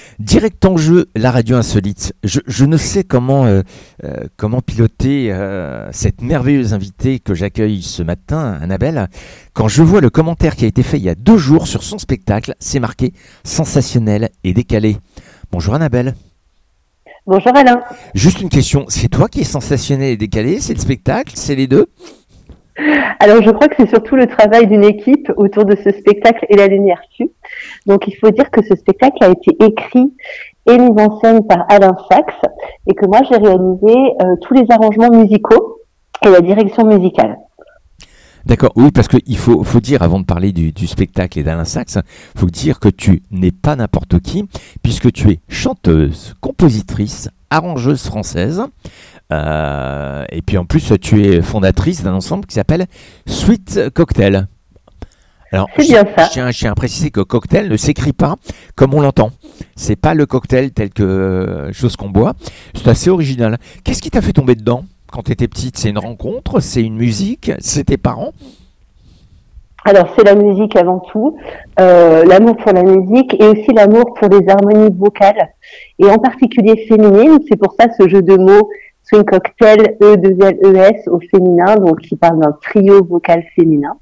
Direct en jeu, la radio insolite. Je ne sais comment piloter cette merveilleuse invitée que j'accueille ce matin, Annabelle. Quand je vois le commentaire qui a été fait il y a 2 jours sur son spectacle, c'est marqué sensationnel et décalé. Bonjour Annabelle. Bonjour Alain. Juste une question, c'est toi qui es sensationnel et décalé? C'est le spectacle? C'est les deux? Alors je crois que c'est surtout le travail d'une équipe autour de ce spectacle et la lumière fut. Donc il faut dire que ce spectacle a été écrit et mis en scène par Alain Sachs et que moi j'ai réalisé tous les arrangements musicaux et la direction musicale. D'accord, oui, parce qu'il faut dire, avant de parler du spectacle et d'Alain Sachs, il faut dire que tu n'es pas n'importe qui, puisque tu es chanteuse, compositrice, arrangeuse française, et puis en plus tu es fondatrice d'un ensemble qui s'appelle Sweet Cocktail. Alors, C'est bien ça. Je tiens à préciser que cocktail ne s'écrit pas comme on l'entend. C'est pas le cocktail tel que chose qu'on boit. C'est assez original. Qu'est-ce qui t'a fait tomber dedans quand tu étais petite? C'est une rencontre? C'est une musique? C'est tes parents? Alors c'est la musique avant tout, l'amour pour la musique et aussi l'amour pour les harmonies vocales et en particulier féminines. C'est pour ça ce jeu de mots swing cocktail E2LES au féminin, donc qui parle d'un trio vocal féminin.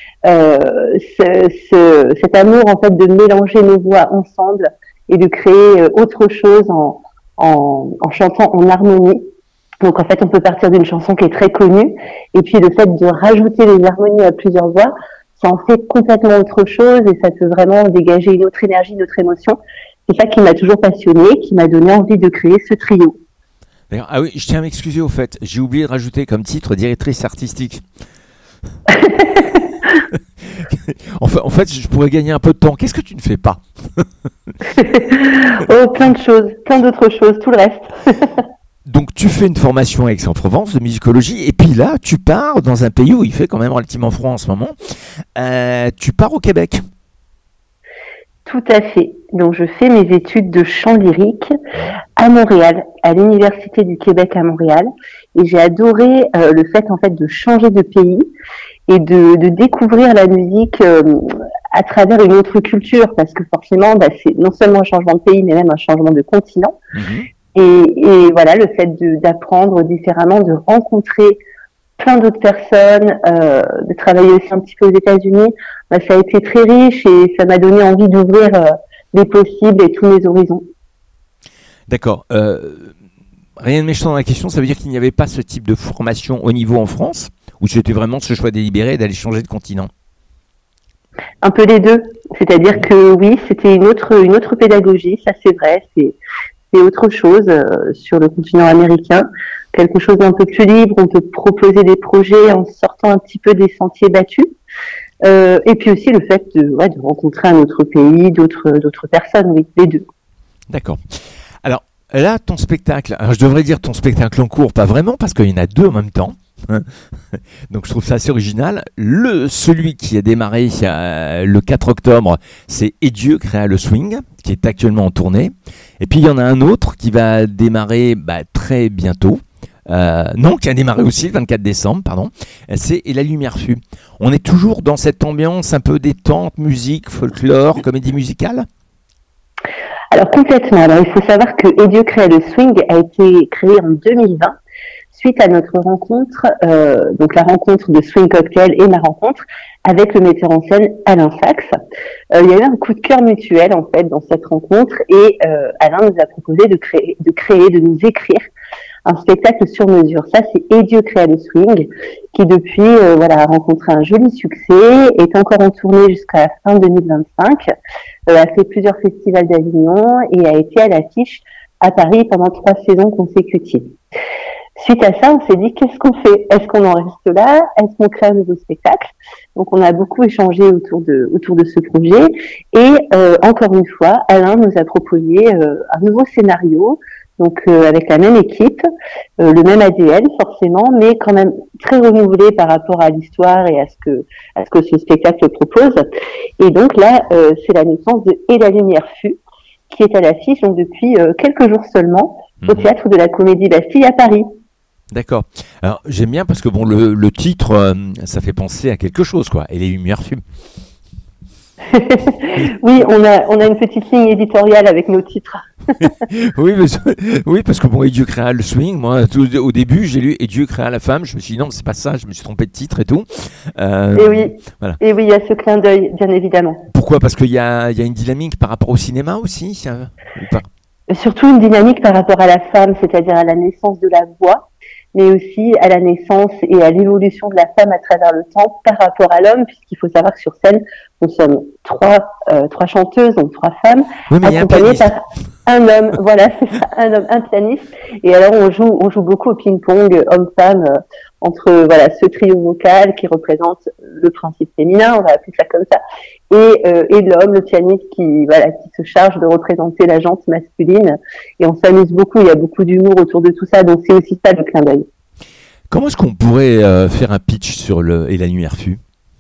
Cet amour en fait de mélanger nos voix ensemble et de créer autre chose en chantant en harmonie. Donc en fait on peut partir d'une chanson qui est très connue et puis le fait de rajouter les harmonies à plusieurs voix, ça en fait complètement autre chose et ça peut vraiment dégager une autre énergie, une autre émotion. C'est ça qui m'a toujours passionnée, qui m'a donné envie de créer ce trio. D'ailleurs, ah oui, je tiens à m'excuser au fait, j'ai oublié de rajouter comme titre directrice artistique. En fait, je pourrais gagner un peu de temps. Qu'est-ce que tu ne fais pas? Oh, plein de choses, plein d'autres choses, tout le reste. Donc, tu fais une formation à Aix-en-Provence de musicologie, et puis là, tu pars dans un pays où il fait quand même relativement froid en ce moment. Tu pars au Québec. Tout à fait. Donc, je fais mes études de chant lyrique à Montréal, à l'Université du Québec à Montréal, et j'ai adoré le fait en fait de changer de pays et de découvrir la musique à travers une autre culture, parce que forcément, c'est non seulement un changement de pays, mais même un changement de continent. Et voilà, le fait d'apprendre différemment, de rencontrer plein d'autres personnes, de travailler aussi un petit peu aux États-Unis, ça a été très riche et ça m'a donné envie d'ouvrir les possibles et tous mes horizons. D'accord. Rien de méchant dans la question, ça veut dire qu'il n'y avait pas ce type de formation au niveau en France, ou c'était vraiment ce choix délibéré d'aller changer de continent? Un peu les deux. C'est-à-dire que oui, c'était une autre pédagogie, ça c'est vrai, c'est autre chose sur le continent américain, quelque chose d'un peu plus libre, on peut proposer des projets en sortant un petit peu des sentiers battus, et puis aussi le fait de rencontrer un autre pays, d'autres personnes, oui, les deux. D'accord. Alors là, ton spectacle, je devrais dire ton spectacle en cours, pas vraiment, parce qu'il y en a 2 en même temps. Donc je trouve ça assez original. Celui qui a démarré le 4 octobre, c'est Et Dieu créa le swing, qui est actuellement en tournée. Et puis il y en a un autre qui va démarrer très bientôt. Qui a démarré aussi le 24 décembre, pardon. C'est Et la lumière fut. On est toujours dans cette ambiance un peu détente, musique, folklore, comédie musicale? Alors complètement. Alors il faut savoir que Et Dieu créa le swing a été créé en 2020. Suite à notre rencontre, donc la rencontre de Swing Cocktail et ma rencontre avec le metteur en scène Alain Sachs. Il y a eu un coup de cœur mutuel en fait dans cette rencontre et Alain nous a proposé de nous écrire un spectacle sur mesure. Ça, c'est Et Dieu créa le swing, qui depuis a rencontré un joli succès, est encore en tournée jusqu'à la fin 2025, a fait plusieurs festivals d'Avignon et a été à l'affiche à Paris pendant 3 saisons consécutives. Suite à ça, on s'est dit, qu'est-ce qu'on fait? Est-ce qu'on en reste là? Est-ce qu'on crée un nouveau spectacle? Donc, on a beaucoup échangé autour de ce projet. Et encore une fois, Alain nous a proposé un nouveau scénario, donc avec la même équipe, le même ADN forcément, mais quand même très renouvelé par rapport à l'histoire et à ce que ce spectacle propose. Et donc là, c'est la naissance de Et la lumière fut, qui est à l'affiche donc depuis quelques jours seulement au Théâtre de la Comédie Bastille à Paris. D'accord. Alors j'aime bien parce que bon le titre ça fait penser à quelque chose quoi. Et les lumières fument. Oui, on a une petite ligne éditoriale avec nos titres. Oui, parce que bon, et Dieu créa le swing. Moi, au début, j'ai lu Et Dieu créa la femme. Je me suis dit non, c'est pas ça. Je me suis trompé de titre et tout. Et oui, Voilà. et oui, il y a ce clin d'œil, bien évidemment. Pourquoi? Parce qu'il y a une dynamique par rapport au cinéma aussi, ou pas? Surtout une dynamique par rapport à la femme, c'est-à-dire à la naissance de la voix, mais aussi à la naissance et à l'évolution de la femme à travers le temps par rapport à l'homme, puisqu'il faut savoir que sur scène, nous sommes trois chanteuses, donc trois femmes, Oui, mais il y a un accompagnées pianiste. par un homme, voilà, c'est ça, un homme, un pianiste. Et alors on joue beaucoup au ping-pong homme-femme entre voilà ce trio vocal qui représente le principe féminin, on va appeler ça comme ça, et l'homme, le pianiste qui se charge de représenter la jante masculine. Et on s'amuse beaucoup, il y a beaucoup d'humour autour de tout ça, donc c'est aussi ça le clin d'œil. Comment est-ce qu'on pourrait faire un pitch sur le Et la nuit refus?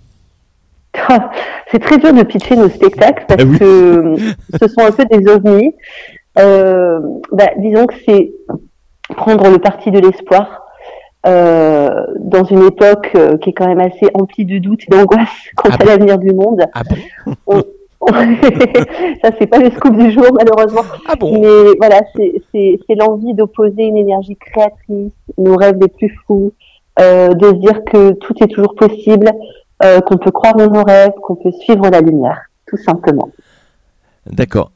C'est très dur de pitcher nos spectacles parce Ah oui. que ce sont un peu des ovnis. Disons que c'est prendre le parti de l'espoir dans une époque qui est quand même assez emplie de doutes et d'angoisse quant à l'avenir du monde. Ah bon? Ça, c'est pas le scoop du jour, malheureusement. Ah bon? Mais voilà, c'est l'envie d'opposer une énergie créatrice, nos rêves les plus fous, de se dire que tout est toujours possible, qu'on peut croire en nos rêves, qu'on peut suivre la lumière, tout simplement. D'accord.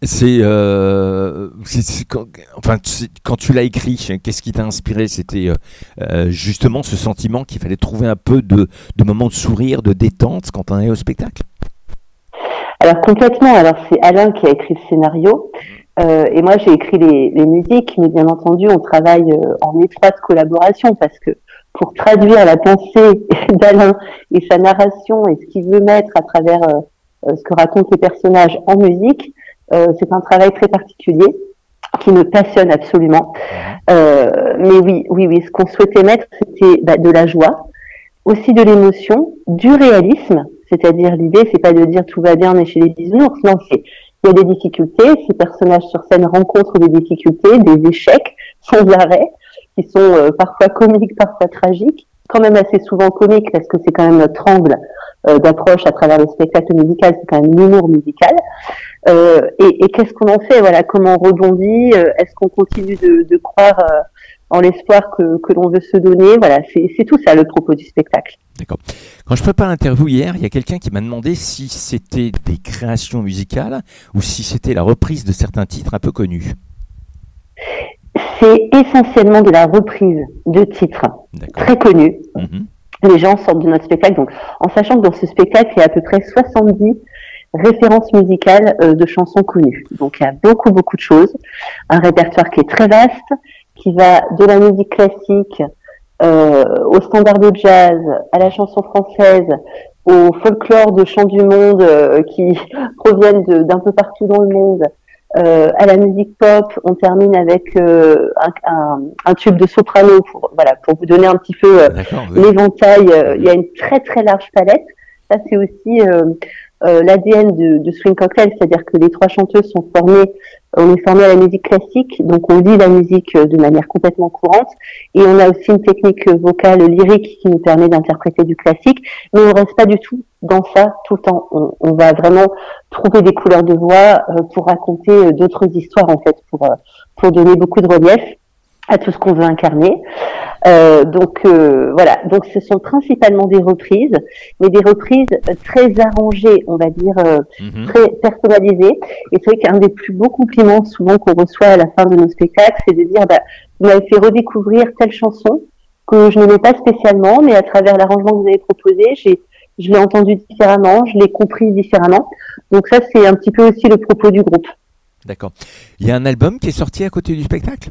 Quand tu l'as écrit, qu'est-ce qui t'a inspiré? C'était justement ce sentiment qu'il fallait trouver un peu de moments de sourire, de détente quand on est au spectacle. Alors complètement, alors c'est Alain qui a écrit le scénario et moi j'ai écrit les musiques, mais bien entendu on travaille en étroite collaboration parce que pour traduire la pensée d'Alain et sa narration et ce qu'il veut mettre à travers ce que racontent les personnages en musique, c'est un travail très particulier qui me passionne absolument. Mais oui, ce qu'on souhaitait mettre c'était de la joie, aussi de l'émotion, du réalisme. C'est-à-dire, l'idée, c'est pas de dire tout va bien, on est chez les bisounours. Non, il y a des difficultés. Ces personnages sur scène rencontrent des difficultés, des échecs sans arrêt, qui sont parfois comiques, parfois tragiques. Quand même assez souvent comiques parce que c'est quand même notre angle d'approche à travers le spectacle musical, c'est quand même l'humour musical. Et qu'est-ce qu'on en fait? Voilà, comment on rebondit? Est-ce qu'on continue de croire en l'espoir que l'on veut se donner? Voilà, c'est tout ça le propos du spectacle. D'accord. Quand je prépare l'interview hier, il y a quelqu'un qui m'a demandé si c'était des créations musicales ou si c'était la reprise de certains titres un peu connus. C'est essentiellement de la reprise de titres très connus. Les gens sortent de notre spectacle, donc en sachant que dans ce spectacle, il y a à peu près 70 références musicales de chansons connues. Donc il y a beaucoup de choses. Un répertoire qui est très vaste, qui va de la musique classique au standard de jazz, à la chanson française, au folklore de chants du monde qui proviennent d'un peu partout dans le monde, à la musique pop. On termine avec un tube de soprano pour vous donner un petit peu l'éventail. Il y a une très très large palette. Ça c'est aussi l'ADN de Swing Cocktail, c'est-à-dire que les trois chanteuses sont formées. On est formé à la musique classique, donc on lit la musique de manière complètement courante, et on a aussi une technique vocale lyrique qui nous permet d'interpréter du classique, mais on reste pas du tout dans ça tout le temps. On va vraiment trouver des couleurs de voix pour raconter d'autres histoires en fait, pour donner beaucoup de relief à tout ce qu'on veut incarner. Donc ce sont principalement des reprises, mais des reprises très arrangées, on va dire, très personnalisées. Et c'est vrai qu'un des plus beaux compliments souvent qu'on reçoit à la fin de nos spectacles, c'est de dire vous m'avez fait redécouvrir telle chanson que je n'aimais pas spécialement, mais à travers l'arrangement que vous avez proposé, je l'ai entendu différemment, je l'ai compris différemment. Donc ça, c'est un petit peu aussi le propos du groupe. D'accord. Il y a un album qui est sorti à côté du spectacle?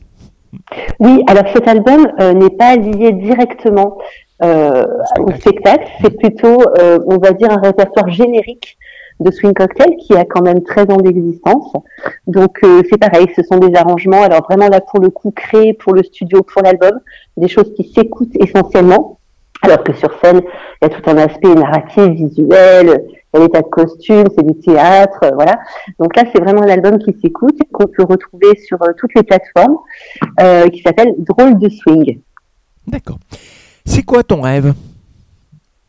Oui, alors cet album n'est pas lié directement au spectacle, c'est plutôt, on va dire, un répertoire générique de Swing Cocktail qui a quand même 13 ans d'existence. Donc c'est pareil, ce sont des arrangements, alors vraiment là pour le coup créés pour le studio, pour l'album, des choses qui s'écoutent essentiellement, alors que sur scène, il y a tout un aspect narratif, visuel, il y a des tas de costumes, c'est du théâtre, voilà. Donc là, c'est vraiment un album qui s'écoute, qu'on peut retrouver sur toutes les plateformes, qui s'appelle Drôle de Swing. D'accord. C'est quoi ton rêve?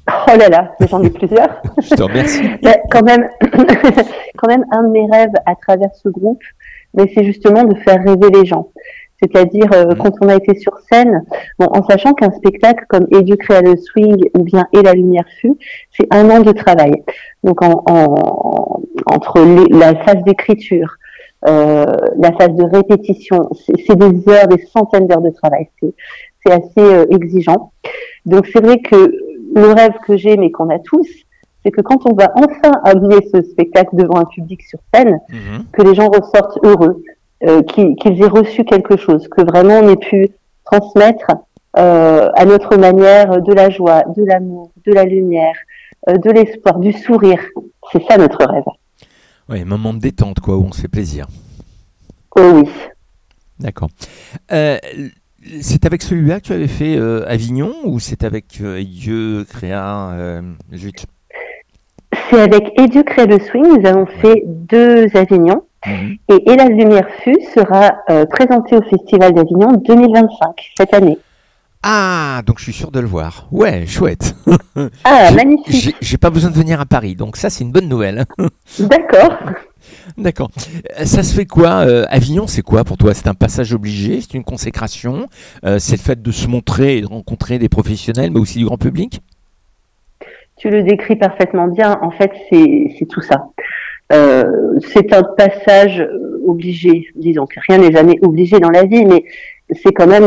Oh là là, j'en ai plusieurs. Je te remercie. Mais quand même, quand même, un de mes rêves à travers ce groupe, mais c'est justement de faire rêver les gens. C'est-à-dire quand on a été sur scène, bon, en sachant qu'un spectacle comme Et Dieu créa le swing ou bien Et la lumière fut, c'est 1 an de travail. Donc entre la phase d'écriture, la phase de répétition, c'est des heures, des centaines d'heures de travail. C'est assez exigeant. Donc c'est vrai que le rêve que j'ai, mais qu'on a tous, c'est que quand on va enfin amener ce spectacle devant un public sur scène, que les gens ressortent heureux, qu'ils aient reçu quelque chose, que vraiment on ait pu transmettre à notre manière de la joie, de l'amour, de la lumière, de l'espoir, du sourire. C'est ça notre rêve. Oui, un moment de détente, quoi, où on se fait plaisir. Oh oui. D'accord. C'est avec celui-là que tu avais fait Avignon ou c'est avec Dieu créa Zut. C'est avec Et Dieu crée le swing, nous avons fait 2 Avignons. Et la lumière fut sera présentée au Festival d'Avignon 2025, cette année. Ah, donc je suis sûr de le voir. Ouais, chouette. Ah, magnifique. J'ai pas besoin de venir à Paris, donc ça c'est une bonne nouvelle. D'accord. D'accord. Ça se fait quoi Avignon, c'est quoi pour toi? C'est un passage obligé? C'est une consécration? C'est le fait de se montrer et de rencontrer des professionnels, mais aussi du grand public? Tu le décris parfaitement bien. En fait, c'est tout ça. C'est un passage obligé. Disons que rien n'est jamais obligé dans la vie, mais c'est quand même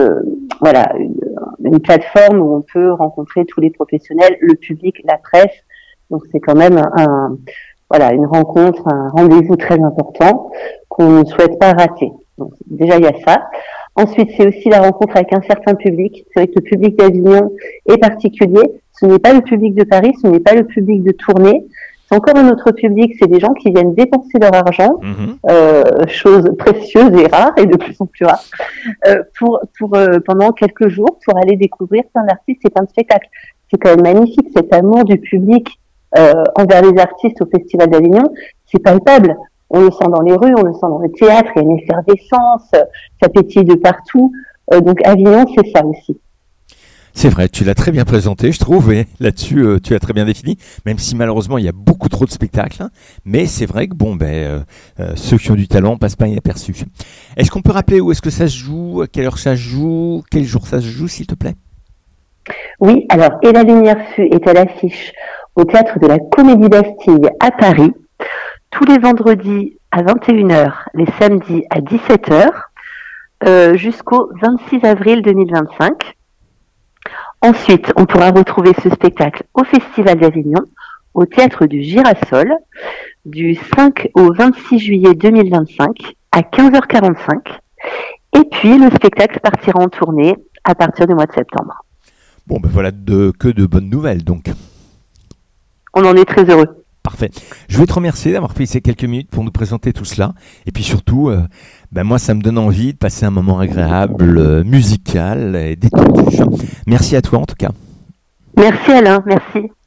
une plateforme où on peut rencontrer tous les professionnels, le public, la presse. Donc c'est quand même une rencontre, un rendez-vous très important qu'on ne souhaite pas rater. Donc déjà il y a ça. Ensuite c'est aussi la rencontre avec un certain public. C'est vrai que le public d'Avignon est particulier. Ce n'est pas le public de Paris, ce n'est pas le public de Tournai. C'est encore un autre public, c'est des gens qui viennent dépenser leur argent, chose précieuse et rare et de plus en plus rare, pendant quelques jours pour aller découvrir plein d'artistes et plein de spectacles. C'est quand même magnifique, cet amour du public envers les artistes au Festival d'Avignon, c'est palpable. On le sent dans les rues, on le sent dans le théâtre, il y a une effervescence, ça pétille de partout. Donc Avignon, c'est ça aussi. C'est vrai, tu l'as très bien présenté, je trouve, et là-dessus, tu as très bien défini, même si malheureusement, il y a beaucoup trop de spectacles, hein, mais c'est vrai que ceux qui ont du talent passent pas inaperçus. Est-ce qu'on peut rappeler où est-ce que ça se joue, à quelle heure ça se joue, quel jour ça se joue, s'il te plaît? Oui, alors, Et la lumière fut est à l'affiche au Théâtre de la Comédie Bastille à Paris, tous les vendredis à 21h, les samedis à 17h, jusqu'au 26 avril 2025. Ensuite, on pourra retrouver ce spectacle au Festival d'Avignon, au Théâtre du Girasol, du 5 au 26 juillet 2025 à 15h45. Et puis, le spectacle partira en tournée à partir du mois de septembre. Bon, ben voilà, que de bonnes nouvelles, donc. On en est très heureux. Parfait. Je veux te remercier d'avoir pris ces quelques minutes pour nous présenter tout cela. Et puis surtout, moi, ça me donne envie de passer un moment agréable, musical et détendu. Merci à toi en tout cas. Merci Alain, merci.